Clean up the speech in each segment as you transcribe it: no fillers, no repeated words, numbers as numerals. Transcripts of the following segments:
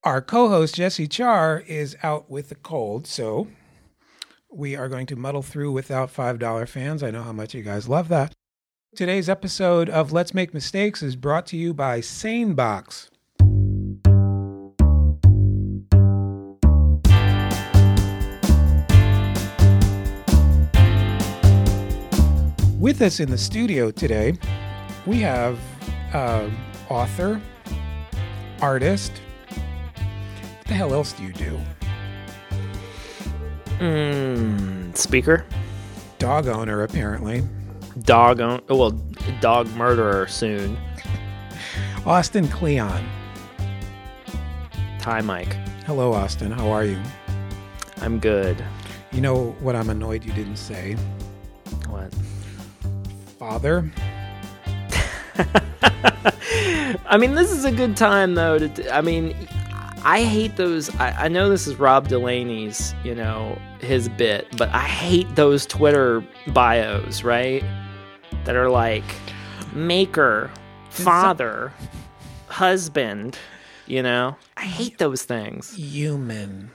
Our co-host, Jesse Char, is out with a cold, so we are going to muddle through without $5 fans. I know how much you guys love that. Today's episode of Let's Make Mistakes is brought to you by SaneBox. With us in the studio today, we have author, artist. What the hell else do you do? Speaker. Dog owner, apparently. Dog murderer soon. Austin Kleon. Hi, Mike. Hello, Austin. How are you? I'm good. You know what I'm annoyed you didn't say? What? Father. I mean, this is a good time, though. I hate those. I know this is Rob Delaney's, his bit, but I hate those Twitter bios, right? That are like, maker, father, husband, I hate those things. Human.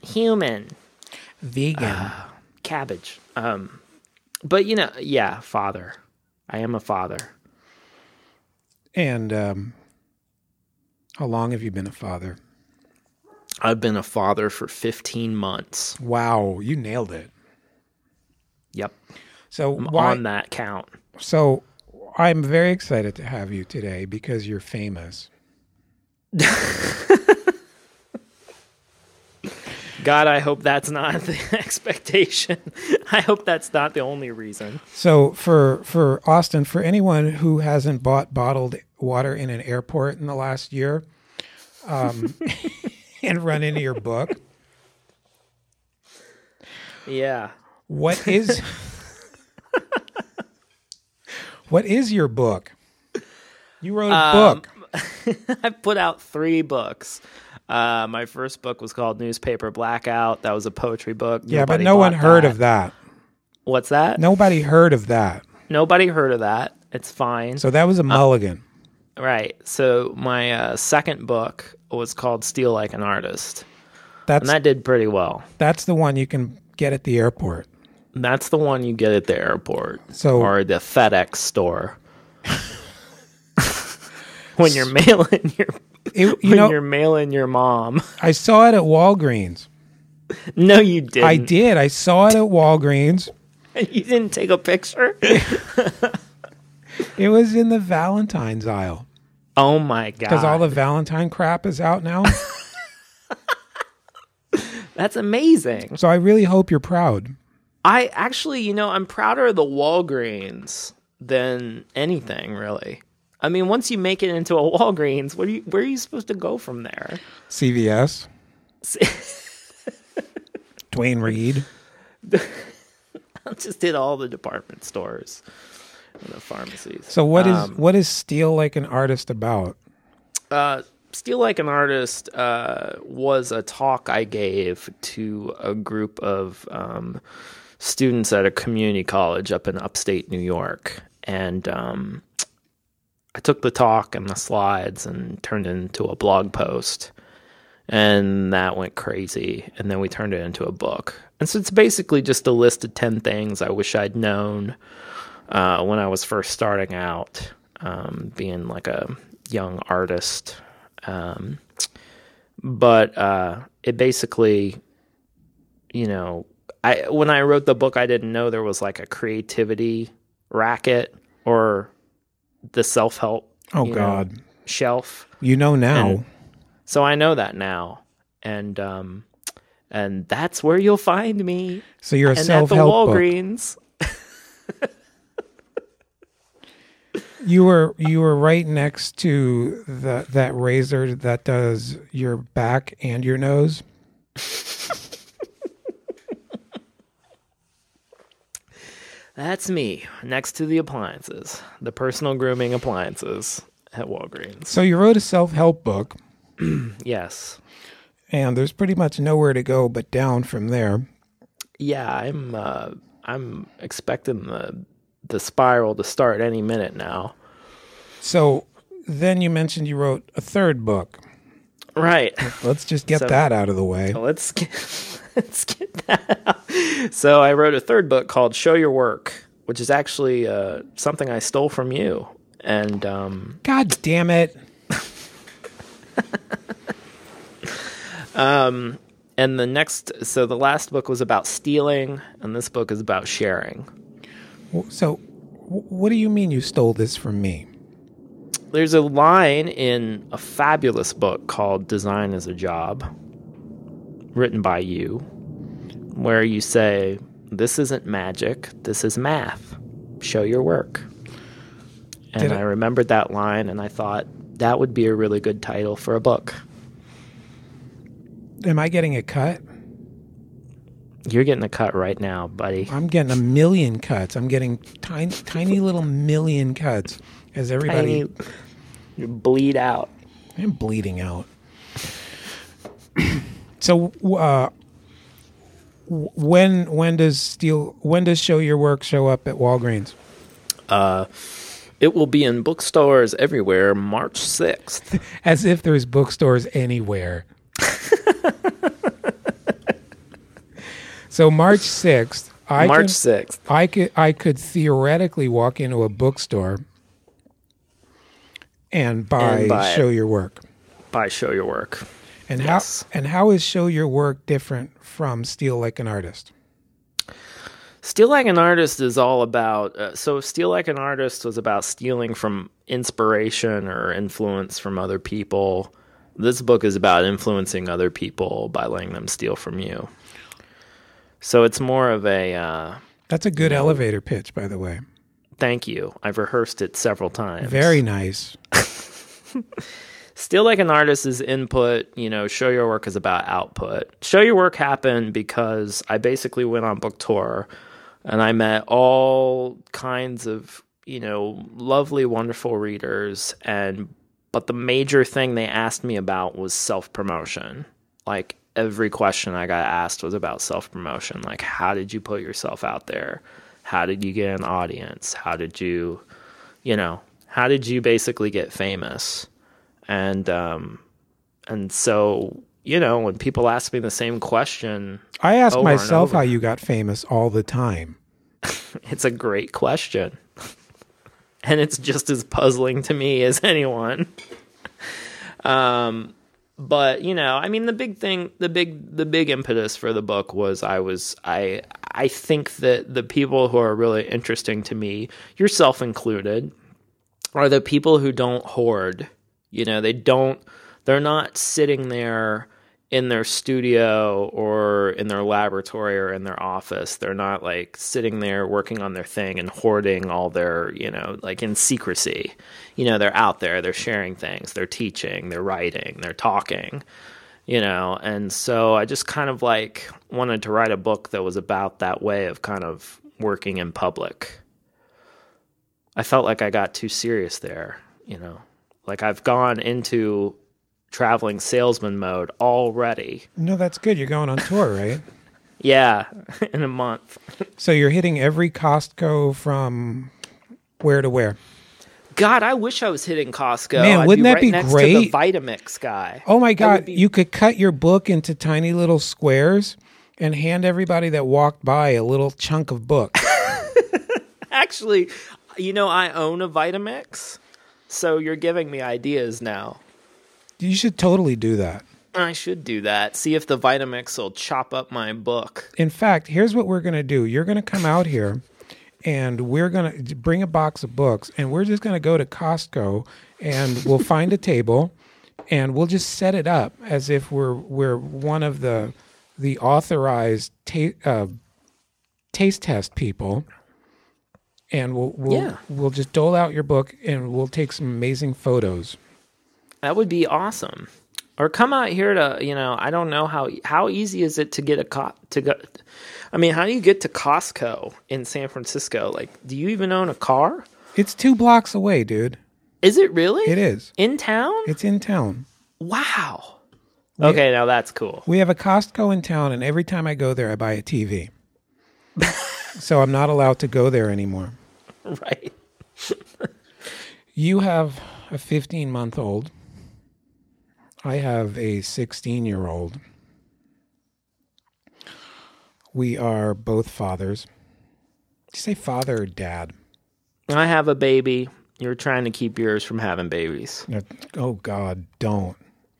Vegan. Cabbage. But, father. I am a father. And how long have you been a father? I've been a father for 15 months. Wow, you nailed it. Yep. So I'm on that count. So I'm very excited to have you today because you're famous. God, I hope that's not the expectation. I hope that's not the only reason. So for Austin, for anyone who hasn't bought bottled water in an airport in the last year, and run into your book. Yeah. What is your book? You wrote a book. I put out 3 books. My first book was called Newspaper Blackout. That was a poetry book. Yeah, but no one heard of that. What's that? Nobody heard of that. Nobody heard of that. It's fine. So that was a mulligan. Right. So my second book was called Steal Like an Artist. And that did pretty well. That's the one you can get at the airport. That's the one you get at the airport. Or the FedEx store. When you're mailing you're mailing your mom. I saw it at Walgreens. No, you didn't. I did. I saw it at Walgreens. And you didn't take a picture? It was in the Valentine's aisle. Oh my God. Because all the Valentine crap is out now. That's amazing. So I really hope you're proud. I actually, I'm prouder of the Walgreens than anything, really. I mean, once you make it into a Walgreens, where are you supposed to go from there? CVS. Dwayne Reed. I just did all the department stores and the pharmacies. So what is Steal Like an Artist about? Steal Like an Artist was a talk I gave to a group of students at a community college up in upstate New York. And I took the talk and the slides and turned it into a blog post. And that went crazy. And then we turned it into a book. And so it's basically just a list of 10 things I wish I'd known when I was first starting out, being like a young artist. But it basically, when I wrote the book, I didn't know there was like a creativity racket or the self-help shelf. You know now. And so I know that now. And that's where you'll find me. So you're a self-help book. At the Walgreens. You were right next to that razor that does your back and your nose. That's me, next to the appliances, the personal grooming appliances at Walgreens. So you wrote a self-help book. Yes. And there's pretty much nowhere to go but down from there. Yeah, I'm expecting the spiral to start any minute now. So then you mentioned you wrote a third book. Right. Let's just get that out of the way. Let's get that out. So I wrote a third book called Show Your Work, which is actually something I stole from you. And God damn it. And the last book was about stealing, and this book is about sharing. So what do you mean you stole this from me? There's a line in a fabulous book called Design is a Job, written by you, where you say, this isn't magic, this is math. Show your work. And I remembered that line, and I thought that would be a really good title for a book. Am I getting a cut? You're getting a cut right now, buddy. I'm getting a million cuts. I'm getting tiny little million cuts as everybody... You bleed out. I'm bleeding out. So when does Show Your Work show up at Walgreens? It will be in bookstores everywhere March 6th. As if there's bookstores anywhere. So March 6th. I could theoretically walk into a bookstore and buy Show Your Work. Buy Show Your Work. And yes. how is Show Your Work different from Steal Like an Artist? Steal Like an Artist is all about... so Steal Like an Artist was about stealing from inspiration or influence from other people. This book is about influencing other people by letting them steal from you. So it's more of a... That's a good elevator pitch, by the way. Thank you. I've rehearsed it several times. Very nice. Steal Like an Artist is input. Show Your Work is about output. Show Your Work happened because I basically went on book tour and I met all kinds of, lovely, wonderful readers. But the major thing they asked me about was self-promotion. Like, every question I got asked was about self-promotion. Like, how did you put yourself out there? How did you get an audience? How did you basically get famous? And so, when people ask me the same question, I ask myself how you got famous all the time. It's a great question. And it's just as puzzling to me as anyone. But the big impetus for the book was I think that the people who are really interesting to me, yourself included, are the people who don't hoard. They're not sitting there in their studio or in their laboratory or in their office. They're not like sitting there working on their thing and hoarding all their, like in secrecy. They're out there, they're sharing things, they're teaching, they're writing, they're talking, and so I just kind of like wanted to write a book that was about that way of kind of working in public. I felt like I got too serious there, like I've gone into traveling salesman mode already. No, that's good. You're going on tour, right? Yeah, in a month. So you're hitting every Costco from where to where? God, I wish I was hitting Costco. Man, wouldn't that be next great? To the Vitamix guy. Oh my God, you could cut your book into tiny little squares and hand everybody that walked by a little chunk of book. Actually, I own a Vitamix, so you're giving me ideas now. You should totally do that. I should do that. See if the Vitamix will chop up my book. In fact, here's what we're going to do. You're going to come out here, and we're going to bring a box of books, and we're just going to go to Costco, and we'll find a table, and we'll just set it up as if we're one of the authorized taste test people, and we'll just dole out your book, and we'll take some amazing photos. That would be awesome. Or come out here to, I don't know how easy is it to get how do you get to Costco in San Francisco? Like, do you even own a car? It's 2 blocks away, dude. Is it really? It is. In town? It's in town. Wow. Okay, now that's cool. We have a Costco in town, and every time I go there, I buy a TV. So I'm not allowed to go there anymore. Right. You have a 15-month-old. I have a 16-year-old. We are both fathers. Did you say father or dad? I have a baby. You're trying to keep yours from having babies. Oh, God, don't.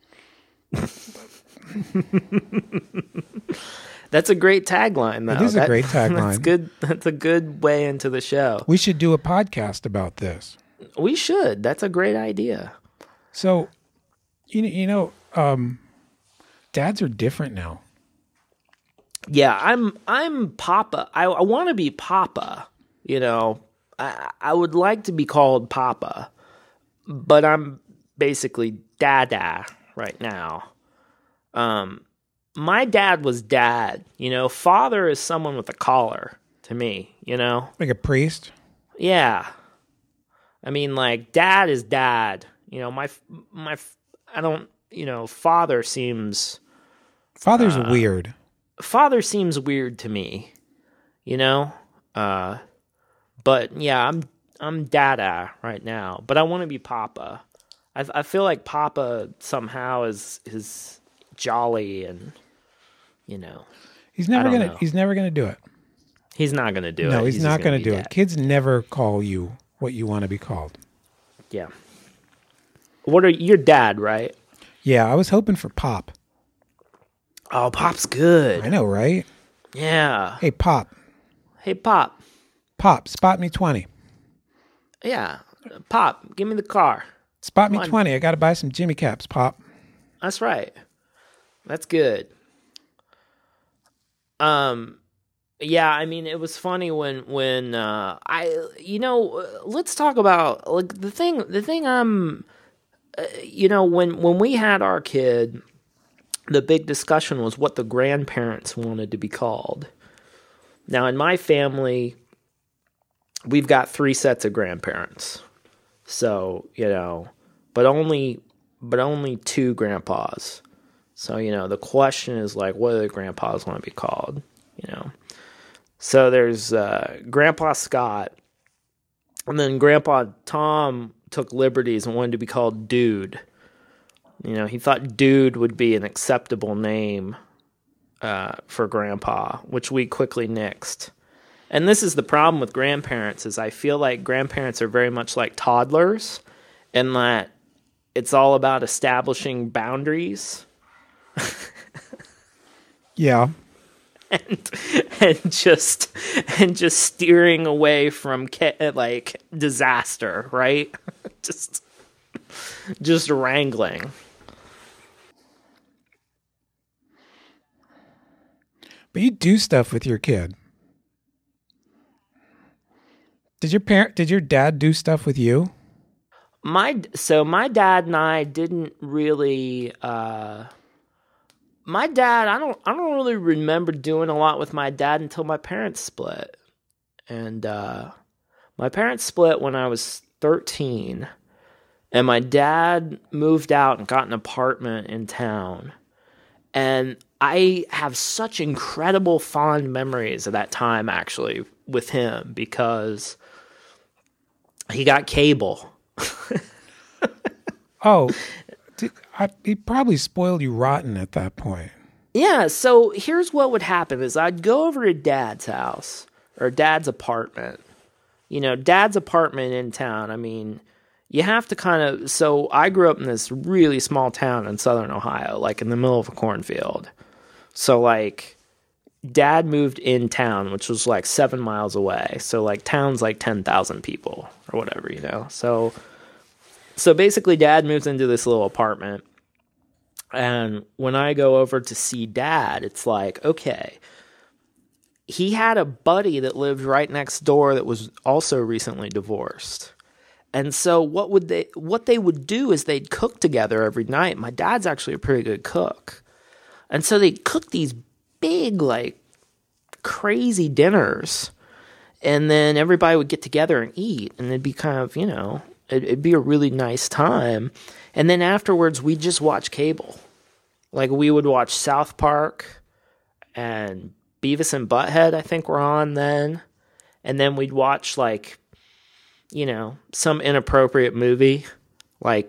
That's a great tagline, though. It is a great tagline. That's good. That's a good way into the show. We should do a podcast about this. We should. That's a great idea. So, dads are different now. Yeah, I'm Papa. I want to be Papa. I would like to be called Papa, but I'm basically Dada right now. My dad was Dad. Father is someone with a collar to me. Like a priest. Yeah, I mean, like Dad is Dad. My I don't. Father seems. Father's weird. Father seems weird to me. But yeah, I'm Dada right now, but I want to be Papa. I feel like Papa somehow is jolly and He's never gonna do it. He's not gonna do it. No, he's not gonna do Dad. it. Kids never call you what you want to be called. Yeah. What are your dad, right? Yeah, I was hoping for Pop. Oh, Pop's good. I know, right? Yeah. Hey, Pop. Hey, Pop. Pop, spot me 20. Yeah. Pop, give me the car. Spot me 20. I got to buy some Jimmy Caps, Pop. That's right. That's good. Yeah, I mean, it was funny when let's talk about like the thing I'm, when we had our kid, the big discussion was what the grandparents wanted to be called. Now, in my family, we've got 3 sets of grandparents. So, but only 2 grandpas. So, the question is like, what do the grandpas want to be called? So there's Grandpa Scott, and then Grandpa Tom took liberties and wanted to be called Dude. He thought Dude would be an acceptable name for Grandpa, which we quickly nixed. And this is the problem with grandparents, is I feel like grandparents are very much like toddlers, in that it's all about establishing boundaries. Yeah. and just steering away from like disaster, right? just wrangling. But you do stuff with your kid. Did your dad do stuff with you? My dad and I didn't really. My dad, I don't really remember doing a lot with my dad until my parents split, and my parents split when I was 13, and my dad moved out and got an apartment in town, and I have such incredible fond memories of that time actually with him because he got cable. Oh. He probably spoiled you rotten at that point. Yeah, so here's what would happen is I'd go over to Dad's house or Dad's apartment. Dad's apartment in town. I mean, you have to kind of... So I grew up in this really small town in southern Ohio, like in the middle of a cornfield. So like Dad moved in town, which was like 7 miles away. So like town's like 10,000 people or whatever, So basically, Dad moves into this little apartment, and when I go over to see Dad, it's like, okay, he had a buddy that lived right next door that was also recently divorced. And so what they would do is they'd cook together every night. My dad's actually a pretty good cook. And so they'd cook these big, like, crazy dinners, and then everybody would get together and eat, and it'd be kind of, it'd be a really nice time. And then afterwards, we'd just watch cable. Like, we would watch South Park and Beavis and Butthead, I think, were on then. And then we'd watch, like, some inappropriate movie, like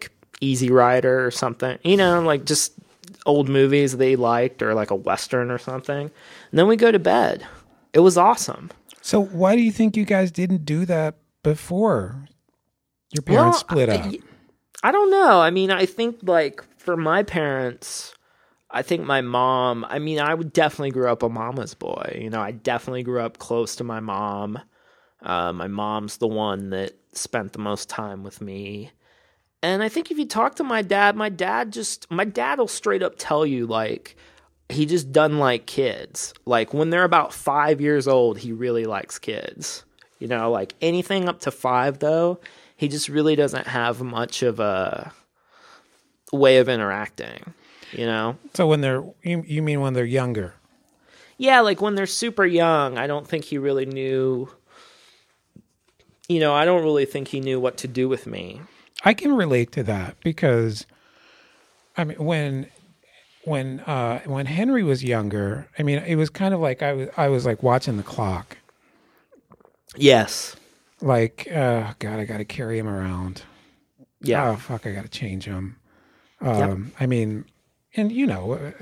Easy Rider or something, you know, like just old movies they liked, or like a Western or something. And then we go to bed. It was awesome. So why do you think you guys didn't do that before your parents split up? I don't know. I mean, I think like for my parents, I think my mom, I mean, I would definitely grew up a mama's boy. You know, I definitely grew up close to my mom. My mom's the one that spent the most time with me. And I think if you talk to my dad will straight up tell you, like, he just doesn't like kids. Like, when they're about 5 years old, he really likes kids. You know, like, anything up to 5, though, he just really doesn't have much of a way of interacting, you know? So when you mean when they're younger? Yeah, like, when they're super young, I don't think he really knew, you know, I don't really think he knew what to do with me. I can relate to that because, I mean, when Henry was younger, I mean, it was kind of like I was like watching the clock. Yes. Like, God, I got to carry him around. Yeah. Oh, fuck, I got to change him. Yep. I mean, and you know,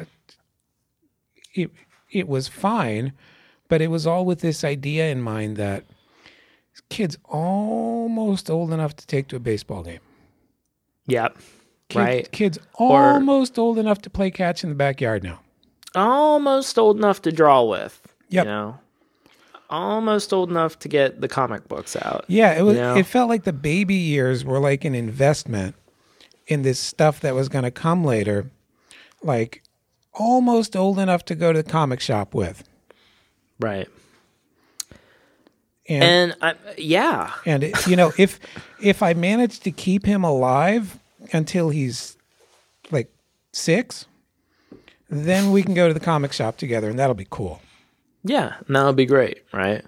it was fine, but it was all with this idea in mind that this kid's almost old enough to take to a baseball game. Yep. Right. Kid's almost old enough to play catch in the backyard now. Almost old enough to draw with. Yep. You know? Almost old enough to get the comic books out. Yeah, it was. You know? It felt like the baby years were like an investment in this stuff that was going to come later. Like, almost old enough to go to the comic shop with. Right. And yeah. And you know, if I manage to keep him alive until he's like 6, then we can go to the comic shop together, and that'll be cool. Yeah, and that'll be great, right?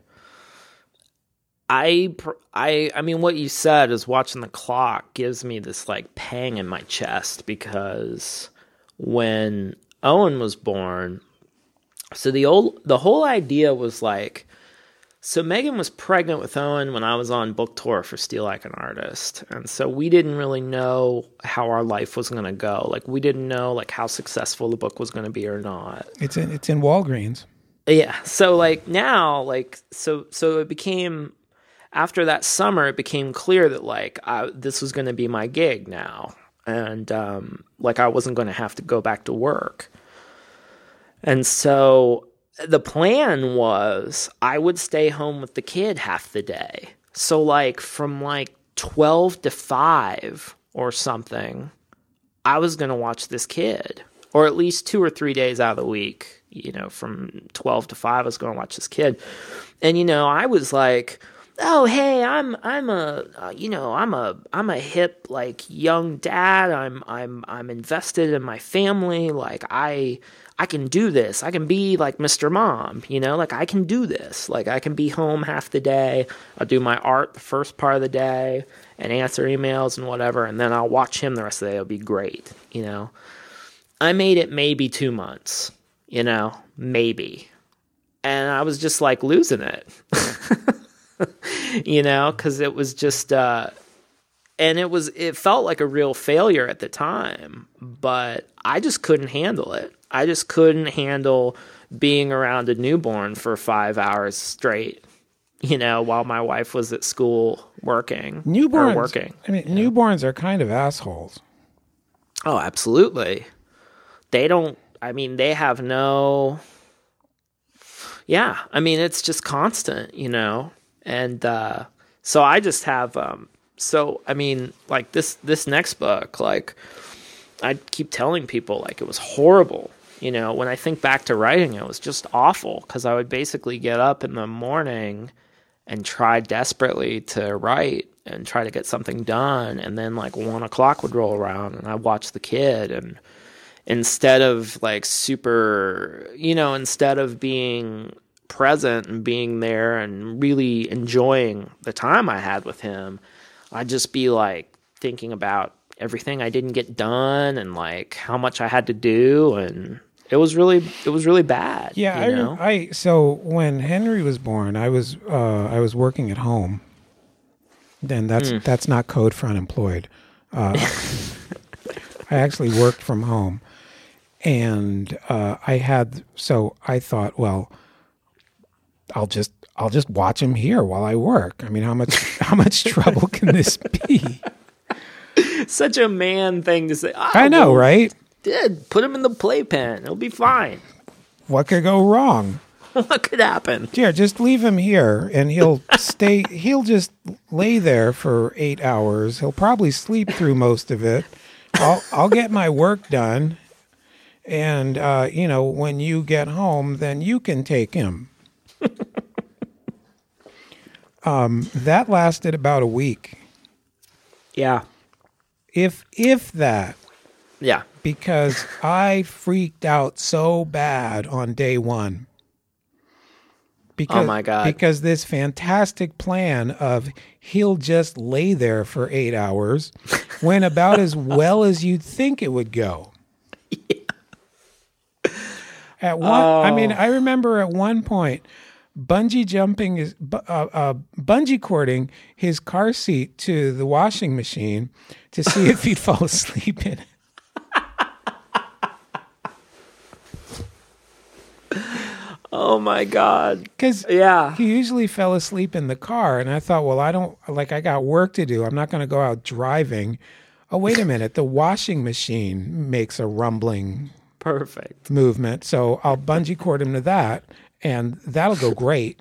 I mean, what you said is watching the clock gives me this like pang in my chest, because when Owen was born, so the whole idea was like, so Megan was pregnant with Owen when I was on book tour for Steal Like an Artist. And so we didn't really know how our life was going to go. Like, we didn't know like how successful the book was going to be or not. It's in Walgreens. Yeah. So like now, like, so it became, after that summer, it became clear that like this was going to be my gig now. And like I wasn't going to have to go back to work. And so the plan was I would stay home with the kid half the day. So like from like 12 to 5 or something, I was going to watch this kid, or at least 2 or 3 days out of the week, you know, from 12 to 5, I was going to watch this kid. And, you know, I was like, oh, hey, I'm a hip, like young dad. I'm invested in my family. Like I can do this. I can be like Mr. Mom, you know, like I can do this. Like I can be home half the day. I'll do my art the first part of the day and answer emails and whatever. And then I'll watch him the rest of the day. It'll be great. You know, I made it maybe 2 months, you know, maybe. And I was just like losing it, you know, cause it was just, and it felt like a real failure at the time, but I just couldn't handle it. I just couldn't handle being around a newborn for 5 hours straight, you know, while my wife was at school working. Newborns are kind of assholes. Oh, absolutely. They have no, yeah. I mean, it's just constant, you know? And, so I just have, I mean, like this next book, like I keep telling people like it was horrible. You know, when I think back to writing, it was just awful, because I would basically get up in the morning and try desperately to write and try to get something done. And then like 1 o'clock would roll around and I'd watch the kid. And instead of like instead of being present and being there and really enjoying the time I had with him, I'd just be like thinking about everything I didn't get done and like how much I had to do, and it was really bad. Yeah, so when Henry was born, I was working at home. Then that's not code for unemployed. I actually worked from home, and I thought, well, I'll just watch him here while I work. I mean, how much trouble can this be? Such a man thing to say. I know, right? Did put him in the playpen. It'll be fine. What could go wrong? What could happen? Yeah, just leave him here, and he'll stay. He'll just lay there for 8 hours. He'll probably sleep through most of it. I'll get my work done, and when you get home, then you can take him. That lasted about a week, Yeah. if that. Yeah. Because I freaked out so bad on day one. Oh my God. Because this fantastic plan of he'll just lay there for 8 hours went about as well as you'd think it would go. Yeah. I remember at one point bungee cording his car seat to the washing machine to see if he'd fall asleep in it. Oh my God. Because he usually fell asleep in the car. And I thought, well, I got work to do. I'm not going to go out driving. Oh, wait a minute. The washing machine makes a rumbling Perfect movement. So I'll bungee cord him to that, and that'll go great.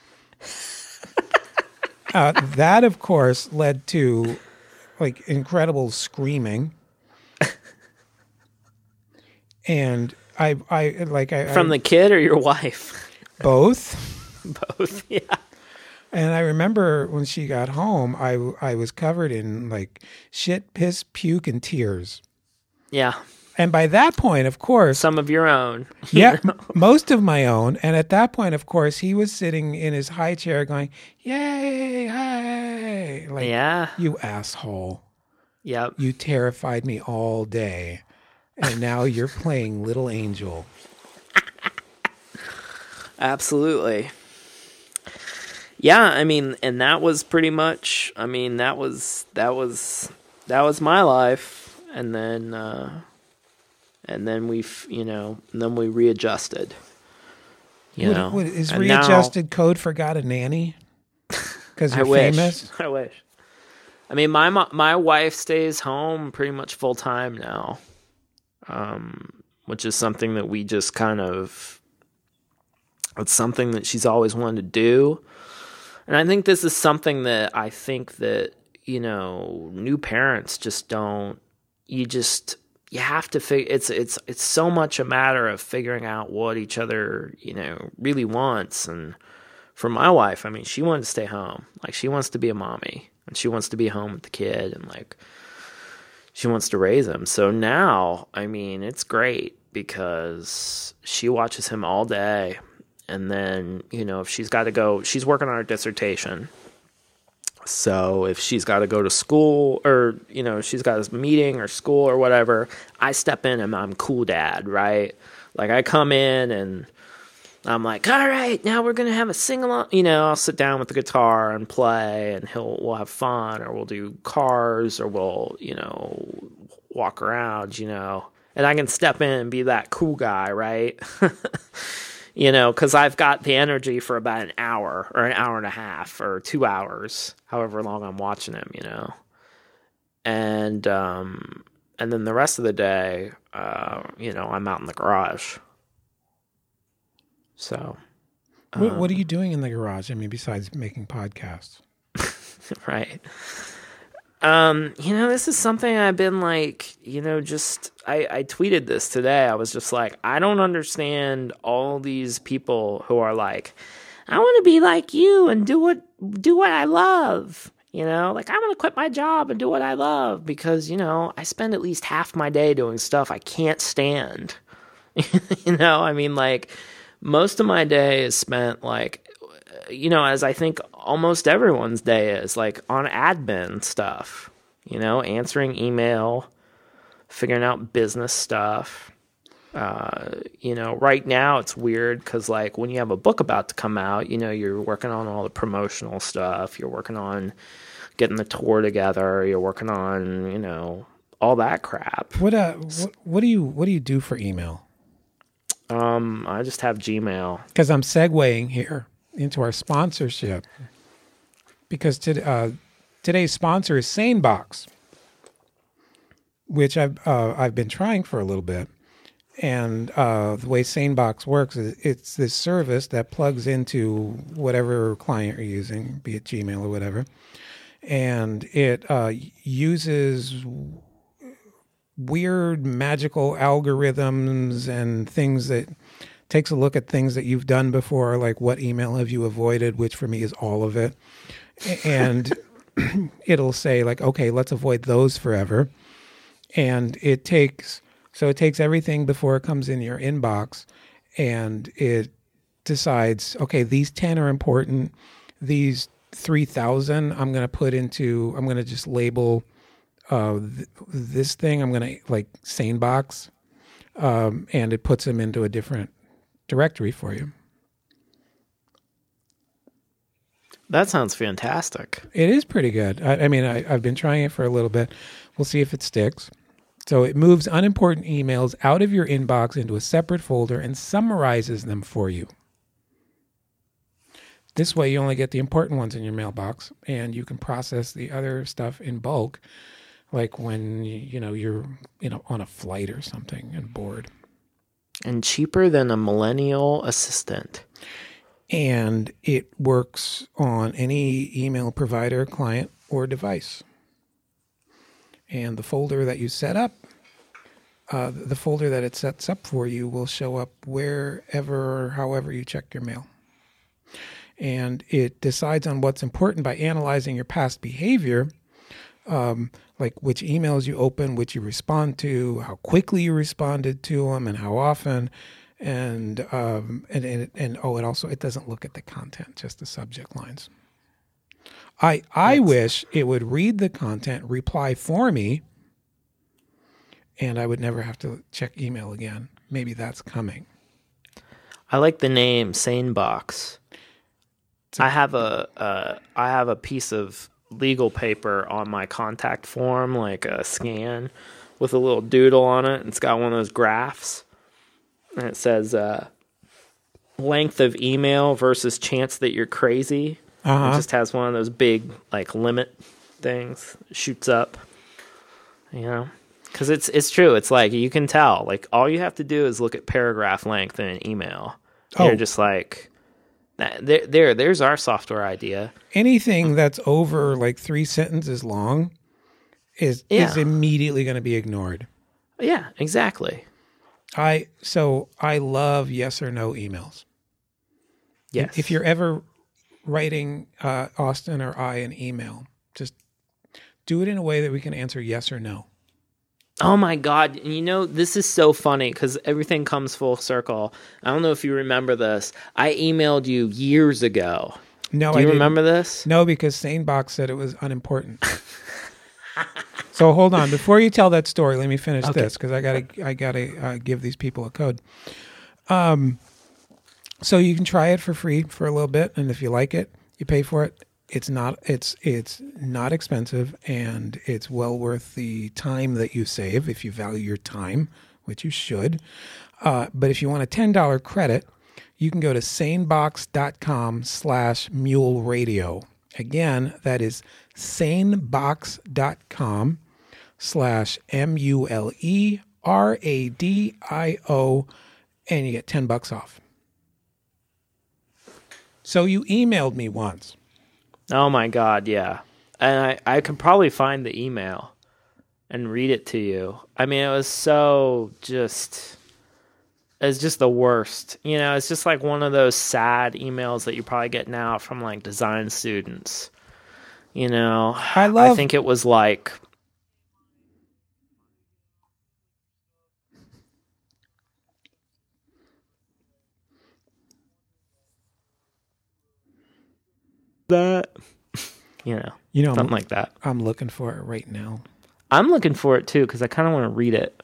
That, of course, led to incredible screaming. And from the kid or your wife? Both. Both, yeah. And I remember when she got home, I was covered in shit, piss, puke, and tears. Yeah. And by that point, of course, some of your own. Yeah, most of my own. And at that point, of course, he was sitting in his high chair going, "Yay, hey!" Yeah. You asshole. Yep. You terrified me all day. And now you're playing Little Angel. Absolutely. Yeah, I mean, and that was pretty much, that was my life. And then we readjusted. Is readjusted code for got a nanny? Because you're famous? I wish. I mean, my wife stays home pretty much full time now. Which is something that we just it's something that she's always wanted to do. And I think this is something that new parents just don't, you have to figure, it's so much a matter of figuring out what each other, really wants. And for my wife, she wanted to stay home. She wants to be a mommy, and she wants to be home with the kid, and she wants to raise him. So now, it's great because she watches him all day. And then, if she's got to go, she's working on her dissertation. So if she's got to go to school or, she's got a meeting or school or whatever, I step in and I'm cool dad, right? I come in and I'm like, all right, now we're going to have a sing-along. I'll sit down with the guitar and play, and we'll have fun, or we'll do cars, or we'll, walk around, and I can step in and be that cool guy, right? Because I've got the energy for about an hour or an hour and a half or 2 hours, however long I'm watching him, and then the rest of the day, I'm out in the garage. So, what are you doing in the garage? Besides making podcasts, right? This is something I've been I tweeted this today. I was just I don't understand all these people who are I want to be like you and do what I love. I want to quit my job and do what I love because, I spend at least half my day doing stuff I can't stand. Most of my day is spent as I think almost everyone's day is on admin stuff, answering email, figuring out business stuff. Right now it's weird because when you have a book about to come out, you're working on all the promotional stuff. You're working on getting the tour together. You're working on, all that crap. What do you do for email? I just have Gmail. Because I'm segueing here into our sponsorship. Because today's sponsor is SaneBox, which I've been trying for a little bit. And the way SaneBox works is it's this service that plugs into whatever client you're using, be it Gmail or whatever. And it uses weird magical algorithms and things that takes a look at things that you've done before, like what email have you avoided, which for me is all of it. And it'll say like, okay, let's avoid those forever. And it takes everything before it comes in your inbox, and it decides, okay, these 10 are important. These 3,000 I'm going to just label this thing. I'm going to like SaneBox, and it puts them into a different directory for you. That sounds fantastic. It is pretty good. I mean, I've been trying it for a little bit. We'll see if it sticks. So it moves unimportant emails out of your inbox into a separate folder and summarizes them for you. This way you only get the important ones in your mailbox, and you can process the other stuff in bulk, like when you're on a flight or something and bored. And cheaper than a Millennial Assistant. And it works on any email provider, client, or device. And the folder that you set up, the folder that it sets up for you will show up wherever or however you check your mail. And it decides on what's important by analyzing your past behavior, like which emails you open, which you respond to, how quickly you responded to them, and how often. And it doesn't look at the content, just the subject lines. I wish it would read the content, reply for me, and I would never have to check email again. Maybe that's coming. I like the name SaneBox. I have a piece of legal paper on my contact form, like a scan with a little doodle on it. It's got one of those graphs, and it says length of email versus chance that you're crazy. It just has one of those big like limit things, shoots up, because it's true. It's like you can tell, like all you have to do is look at paragraph length in an email. You're just like, there's our software idea. Anything that's over like 3 sentences long is immediately going to be ignored. Yeah, exactly. I love yes or no emails. Yes. If you're ever writing Austin or I an email, just do it in a way that we can answer yes or no. Oh my God. This is so funny because everything comes full circle. I don't know if you remember this. I emailed you years ago. No, Do you remember this? No, because SaneBox said it was unimportant. So hold on. Before you tell that story, let me finish this because I gotta give these people a code. So you can try it for free for a little bit, and if you like it, you pay for it. It's not expensive, and it's well worth the time that you save if you value your time, which you should. But if you want a $10 credit, you can go to sanebox.com/mule radio. Again, that is sanebox.com/MULERADIO, and you get $10 off. So you emailed me once. Oh my God, yeah. And I could probably find the email and read it to you. I mean, it's just the worst. It's just like one of those sad emails that you probably get now from like design students. I think it was like, that, something like that. I'm looking for it right now. I'm looking for it too because I kind of want to read it.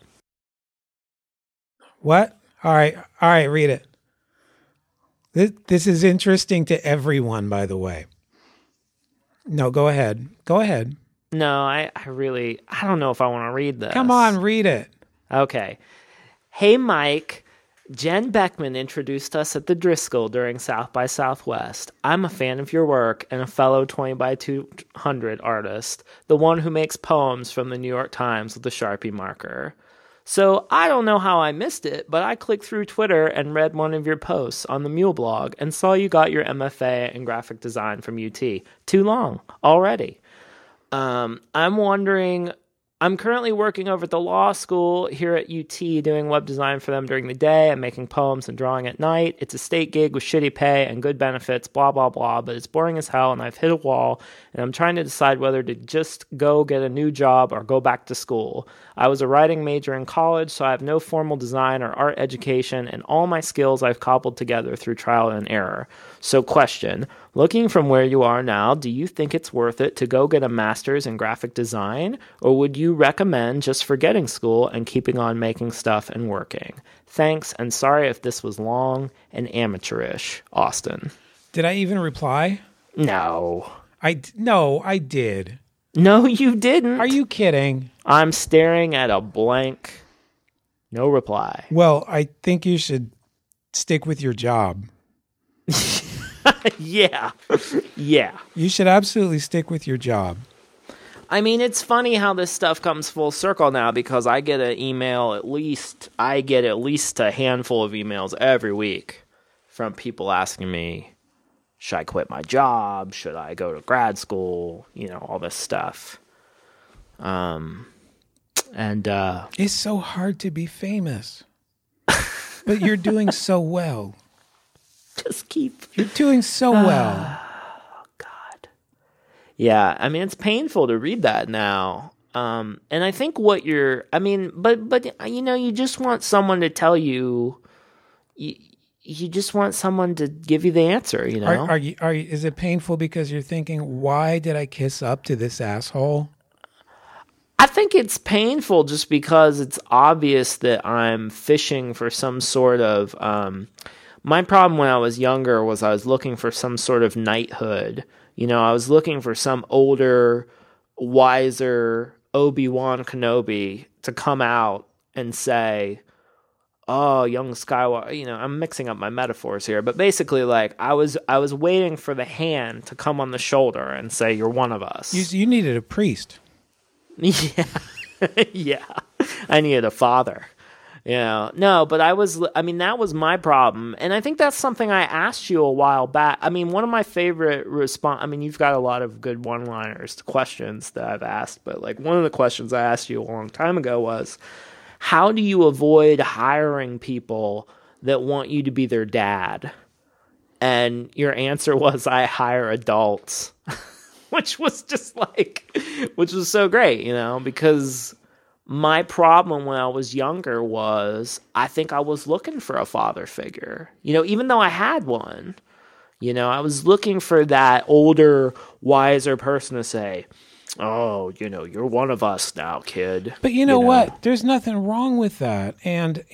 What? All right, read it. This is interesting to everyone, by the way. No, go ahead. No, I don't know if I want to read this. Come on, read it. Okay. Hey, Mike. Jen Beckman introduced us at the Driscoll during South by Southwest. I'm a fan of your work and a fellow 20 by 200 artist, the one who makes poems from the New York Times with a Sharpie marker. So I don't know how I missed it, but I clicked through Twitter and read one of your posts on the Mule blog and saw you got your MFA in graphic design from UT. Too long already. I'm wondering, I'm currently working over at the law school here at UT doing web design for them during the day and making poems and drawing at night. It's a state gig with shitty pay and good benefits, blah, blah, blah, but it's boring as hell and I've hit a wall and I'm trying to decide whether to just go get a new job or go back to school. I was a writing major in college, so I have no formal design or art education and all my skills I've cobbled together through trial and error. So question, looking from where you are now, do you think it's worth it to go get a master's in graphic design, or would you recommend just forgetting school and keeping on making stuff and working? Thanks, and sorry if this was long and amateurish. Austin. Did I even reply? No. I did. No, you didn't. Are you kidding? I'm staring at a blank. No reply. Well, I think you should stick with your job. Yeah. Yeah. You should absolutely stick with your job. I mean, it's funny how this stuff comes full circle now because I get a handful of emails every week from people asking me, should I quit my job? Should I go to grad school? You know, all this stuff. It's so hard to be famous. But you're doing so well. You're doing so well. Oh, God. Yeah, I mean, it's painful to read that now. And I think but you know, you just want someone to tell you, you just want someone to give you the answer, you know? Is it painful because you're thinking, why did I kiss up to this asshole? I think it's painful just because it's obvious that I'm fishing for some sort of, my problem when I was younger was I was looking for some sort of knighthood. You know, I was looking for some older, wiser Obi-Wan Kenobi to come out and say, oh, young Skywalker, you know, I'm mixing up my metaphors here, but basically, like, I was waiting for the hand to come on the shoulder and say, you're one of us. You needed a priest. Yeah. Yeah. I needed a father. You know, no, but that was my problem. And I think that's something I asked you a while back. I mean, one of my favorite you've got a lot of good one-liners, questions that I've asked, but like one of the questions I asked you a long time ago was, how do you avoid hiring people that want you to be their dad? And your answer was, I hire adults, which was so great, you know, because my problem when I was younger was I think I was looking for a father figure, you know, even though I had one, you know, I was looking for that older, wiser person to say, oh, you know, you're one of us now, kid. But you know what? There's nothing wrong with that. And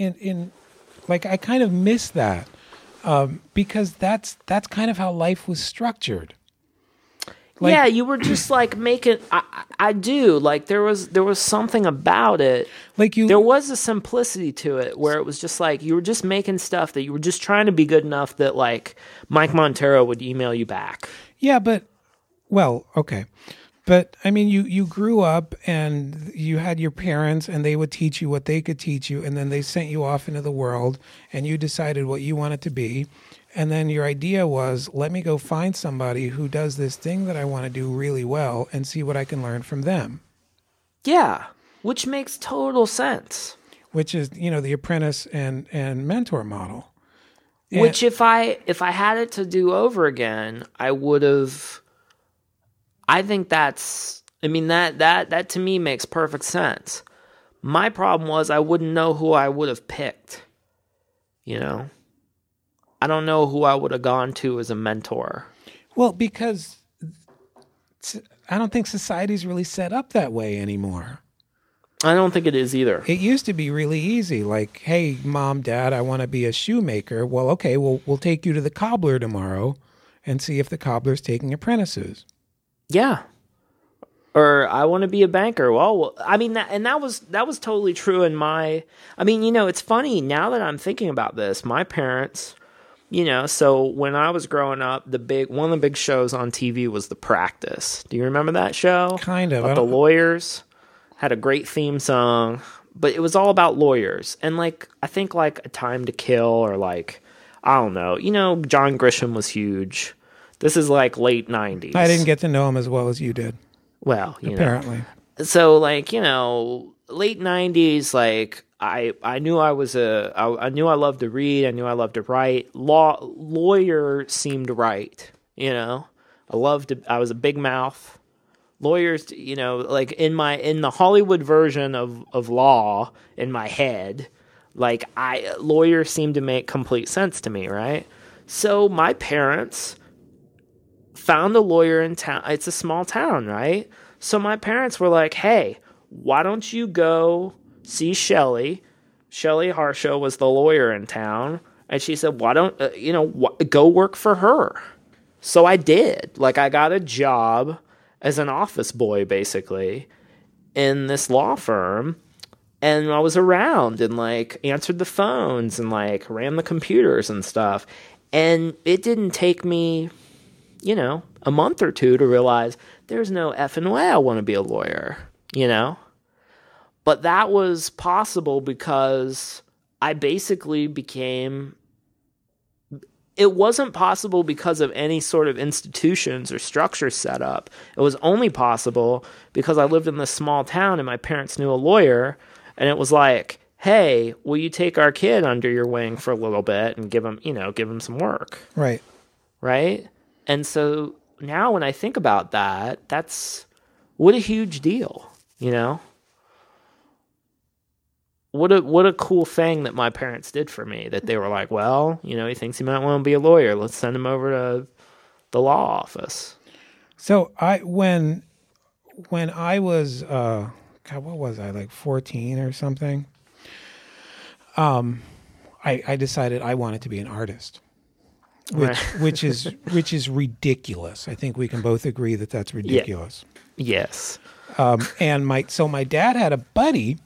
I kind of miss that because that's kind of how life was structured. Like, yeah, you were just like making. I do like there was something about it. There was a simplicity to it where it was just like you were just making stuff that you were just trying to be good enough that like Mike Montero would email you back. Yeah, okay. But I mean, you grew up and you had your parents and they would teach you what they could teach you. And then they sent you off into the world and you decided what you wanted to be. And then your idea was, let me go find somebody who does this thing that I want to do really well and see what I can learn from them. Yeah, which makes total sense. Which is, you know, the apprentice and mentor model. Which if I had it to do over again, I would have. I think that to me makes perfect sense. My problem was I wouldn't know who I would have picked. You know? I don't know who I would have gone to as a mentor. Well, because I don't think society's really set up that way anymore. I don't think it is either. It used to be really easy. Like, hey, mom, dad, I want to be a shoemaker. Well, okay, we'll take you to the cobbler tomorrow and see if the cobbler's taking apprentices. Yeah. Or I want to be a banker. Well, I mean, that was totally true in my. I mean, it's funny now that I'm thinking about this. My parents, so when I was growing up, one of the big shows on TV was The Practice. Do you remember that show? Kind of. About the lawyers. Had a great theme song, but it was all about lawyers. And I think A Time to Kill, or I don't know. John Grisham was huge. This is late 90s. I didn't get to know him as well as you did. Well, apparently. So late 90s, I knew I knew I loved to read, I knew I loved to write. Lawyer seemed right, I was a big mouth. Lawyers, in the Hollywood version of law in my head, lawyers seemed to make complete sense to me, right? So my parents found a lawyer in town. It's a small town, right? So my parents were like, hey, why don't you go see Shelley? Shelley Harshaw was the lawyer in town. And she said, why don't, go work for her. So I did. I got a job as an office boy, basically, in this law firm. And I was around and answered the phones and ran the computers and stuff. And it didn't take me, a month or two to realize there's no effing way I want to be a lawyer, But that was possible because I basically became. It wasn't possible because of any sort of institutions or structure set up. It was only possible because I lived in this small town and my parents knew a lawyer, and it was like, hey, will you take our kid under your wing for a little bit and give him some work? Right. Right? And so now when I think about that, that's what a huge deal, What a cool thing that my parents did for me, that they were like, well, he thinks he might want to be a lawyer. Let's send him over to the law office. So when I was, what was I, 14 or something? I decided I wanted to be an artist, which is ridiculous. I think we can both agree that that's ridiculous. Yeah. Yes. And my dad had a buddy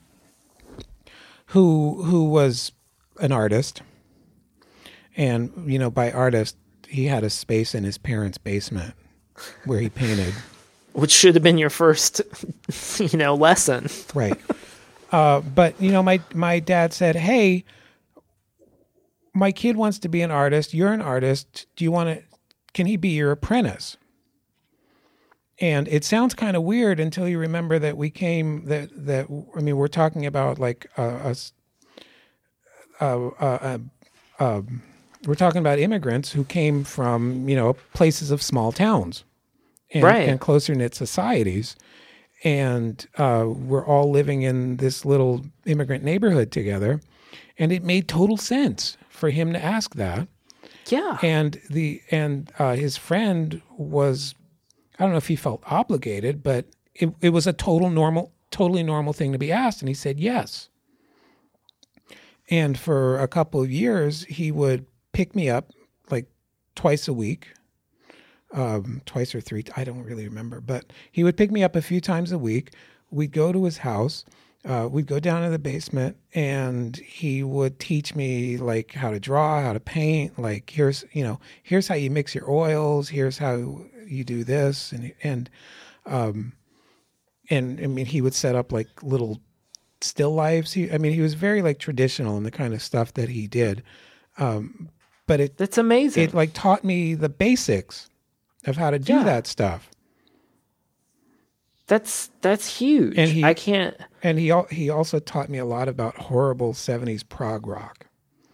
who was an artist, and by artist he had a space in his parents' basement where he painted, which should have been your first lesson, right? But my dad said, hey, my kid wants to be an artist, you're an artist, can he be your apprentice? And it sounds kind of weird until you remember that we're talking about we're talking about immigrants who came from, places of small towns and closer knit societies. And we're all living in this little immigrant neighborhood together. And it made total sense for him to ask that. Yeah. And his friend was, I don't know if he felt obligated, but it was a totally normal thing to be asked. And he said yes. And for a couple of years, he would pick me up twice a week, twice or three. I don't really remember, but he would pick me up a few times a week. We'd go to his house. We'd go down to the basement, and he would teach me how to draw, how to paint. Here's how you mix your oils. Here's how you do this, and I mean, he would set up little still lifes. He was very traditional in the kind of stuff that he did. But that's amazing. It taught me the basics of how to do that stuff. That's huge. And I can't. And he also taught me a lot about horrible 70s prog rock.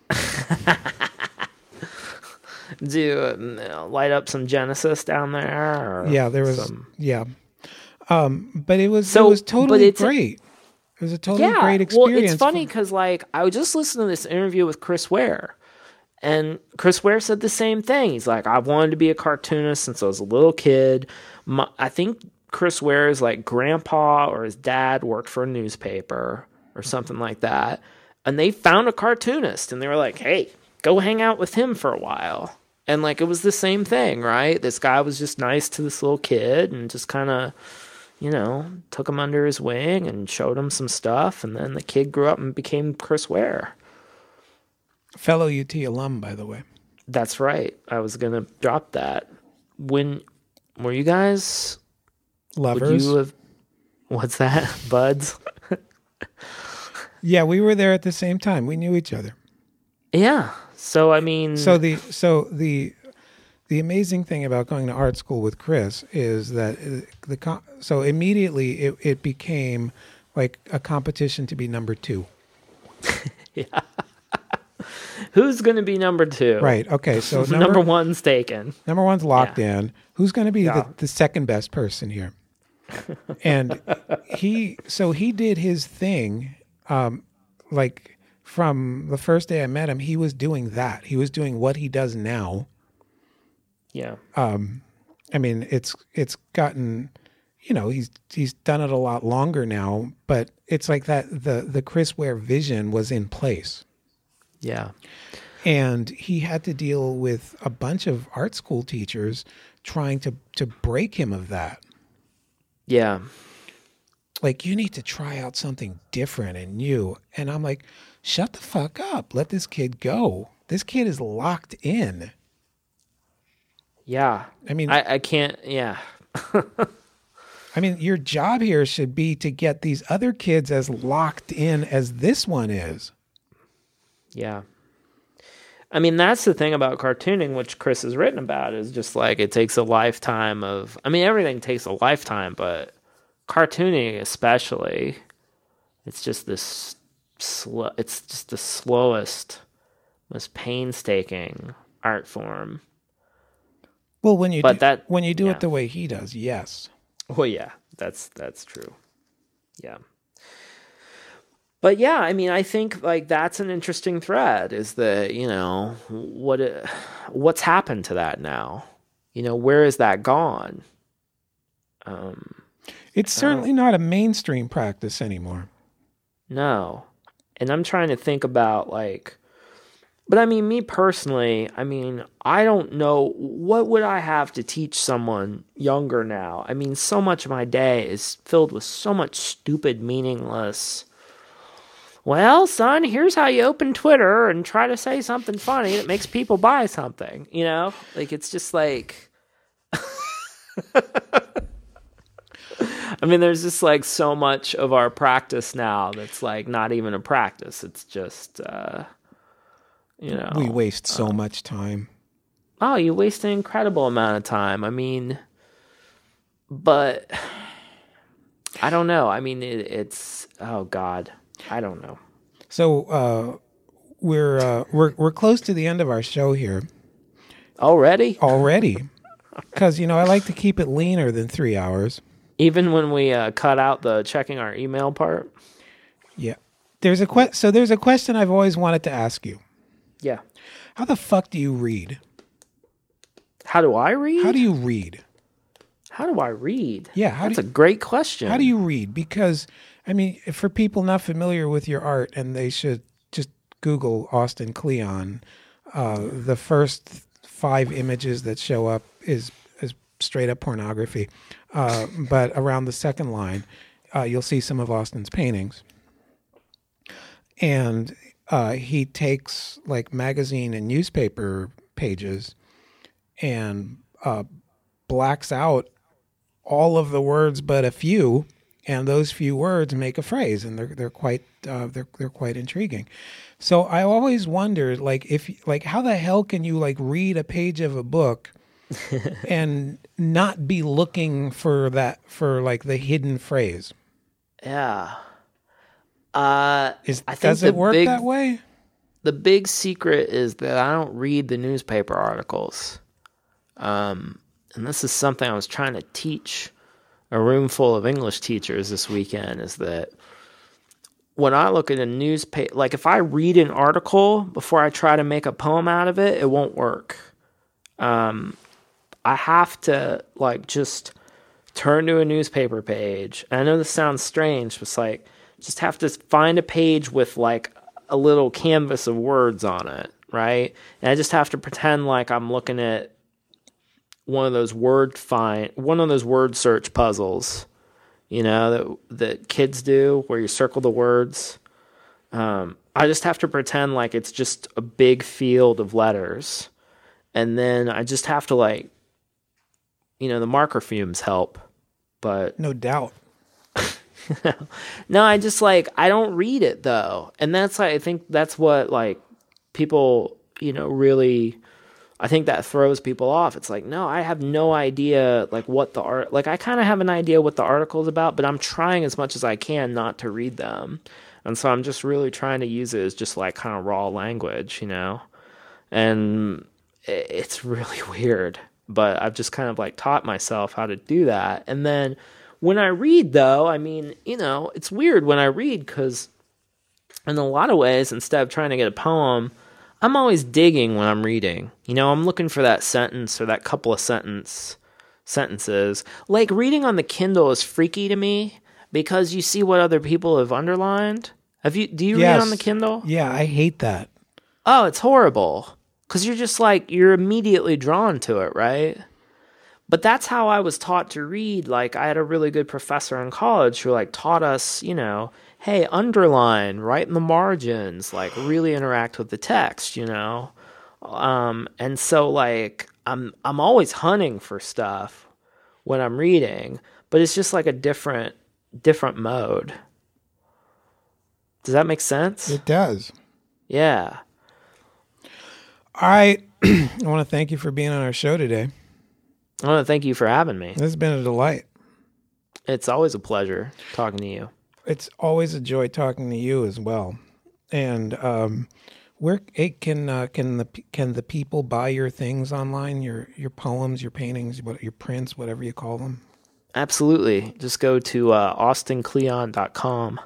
Do you light up some Genesis down there? Yeah, there was some. Yeah, but it was totally great. It was a totally great experience. Well, it's funny because I would just listen to this interview with Chris Ware, and Chris Ware said the same thing. He's like, I've wanted to be a cartoonist since I was a little kid. I think Chris Ware's grandpa or his dad worked for a newspaper or something like that, and they found a cartoonist, and they were like, hey, go hang out with him for a while. And it was the same thing, right? This guy was just nice to this little kid and just kind of, took him under his wing and showed him some stuff. And then the kid grew up and became Chris Ware. Fellow UT alum, by the way. That's right. I was going to drop that. When were you guys Lovers? What's that? Buds? Yeah, we were there at the same time. We knew each other. Yeah. So, I mean... So the amazing thing about going to art school with Chris is that so immediately it became like a competition to be number 2. Yeah. Who's going to be number 2? Right. Okay. So number 1's taken. Number 1's locked in. Who's going to be the second best person here? And he did his thing. Like from the first day I met him, he was doing that. He was doing what he does now. Yeah. I mean, it's gotten, he's done it a lot longer now, but it's like that the Chris Ware vision was in place. Yeah. And he had to deal with a bunch of art school teachers trying to break him of that. Yeah. Like, you need to try out something different and new. And I'm like, shut the fuck up. Let this kid go. This kid is locked in. Yeah. I mean, I can't, yeah. I mean, your job here should be to get these other kids as locked in as this one is. Yeah. I mean, that's the thing about cartooning, which Chris has written about, is just like it takes a lifetime of, I mean, everything takes a lifetime, but cartooning especially, it's just this it's just the slowest, most painstaking art form. Well, when you do it the way he does, yes. Well, yeah, that's true. Yeah. But yeah, I mean, I think like that's an interesting thread is that, what's happened to that now? Where is that gone? It's certainly not a mainstream practice anymore. No. And I'm trying to think about but I mean, me personally, I mean, I don't know, what would I have to teach someone younger now? I mean, so much of my day is filled with so much stupid, meaningless, well, son, here's how you open Twitter and try to say something funny that makes people buy something, it's just like, I mean, there's just so much of our practice now that's not even a practice. It's just, we waste so much time. Oh, you waste an incredible amount of time. I mean, but I don't know. I mean, it's, oh God, I don't know. So, we're close to the end of our show here. Already? Because, I like to keep it leaner than 3 hours. Even when we cut out the checking our email part? Yeah. There's a question I've always wanted to ask you. Yeah. How the fuck do you read? How do I read? How do you read? How do I read? Yeah. That's a great question. How do you read? Because, I mean, for people not familiar with your art, and they should just Google Austin Kleon, the first 5 images that show up is straight up pornography. But around the second line, you'll see some of Austin's paintings. And he takes magazine and newspaper pages and blacks out all of the words but a few, and those few words make a phrase, and they're quite intriguing. So I always wondered how the hell can you read a page of a book and not be looking for the hidden phrase? Yeah. Does it work that way? The big secret is that I don't read the newspaper articles. And this is something I was trying to teach a room full of English teachers this weekend, is that when I look at a newspaper, if I read an article before I try to make a poem out of it, it won't work. I have to just turn to a newspaper page. And I know this sounds strange, but it's just have to find a page with a little canvas of words on it, right? And I just have to pretend I'm looking at one of those word search puzzles, that kids do, where you circle the words. I just have to pretend like it's just a big field of letters. And then I just have to the marker fumes help. But No doubt. no, I just I don't read it though. And I think that's what people, really, I think that throws people off. It's no, I have no idea what the art, I kind of have an idea what the article is about, but I'm trying as much as I can not to read them. And so I'm just really trying to use it as just kind of raw language, and it's really weird, but I've just kind of taught myself how to do that. And then when I read though, I mean, it's weird when I read, because in a lot of ways, instead of trying to get a poem, I'm always digging when I'm reading. I'm looking for that sentence or that couple of sentences. Reading on the Kindle is freaky to me because you see what other people have underlined. Do you read on the Kindle? Yeah, I hate that. Oh, it's horrible. Because you're just you're immediately drawn to it, right? But that's how I was taught to read. I had a really good professor in college who taught us, hey, underline, write in the margins, really interact with the text, And so I'm always hunting for stuff when I'm reading, but it's just a different mode. Does that make sense? It does. Yeah. All right. I want to thank you for being on our show today. I want to thank you for having me. This has been a delight. It's always a pleasure talking to you. It's always a joy talking to you as well. And where can the people buy your things online? Your poems, your paintings, your prints, whatever you call them. Absolutely. Just go to austincleon.com.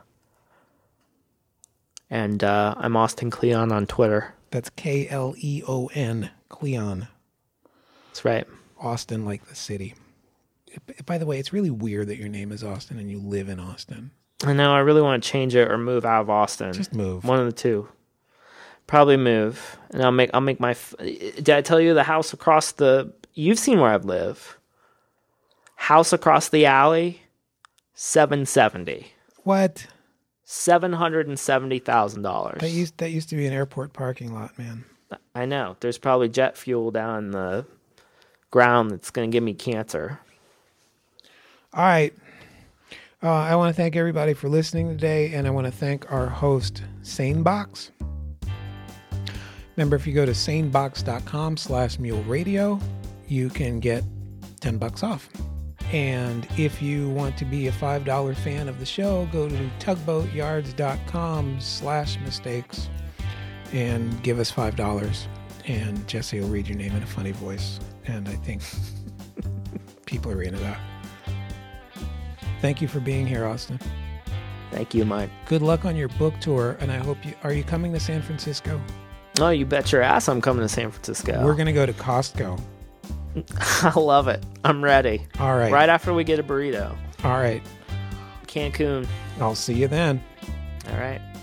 And I'm Austin Kleon on Twitter. That's Kleon, Kleon. That's right. Austin, like the city. By the way, it's really weird that your name is Austin and you live in Austin. I know. I really want to change it or move out of Austin. Just move. One of the two. Probably move, and I'll make my. Did I tell you the house across the? You've seen where I live. House across the alley, $770. What? $770,000. That used to be an airport parking lot, man. I know. There's probably jet fuel down in the ground that's going to give me cancer. All right. I want to thank everybody for listening today, and I want to thank our host, SaneBox. Remember, if you go to sanebox.com/muleradio, you can get $10 off. And if you want to be a $5 fan of the show, go to tugboatyards.com/mistakes and give us $5. And Jesse will read your name in a funny voice. And I think people are into that. Thank you for being here, Austin. Thank you, Mike. Good luck on your book tour. And I hope are you coming to San Francisco? Oh, you bet your ass I'm coming to San Francisco. We're going to go to Costco. I love it. I'm ready. All right. Right after we get a burrito. All right. Cancun. I'll see you then. All right.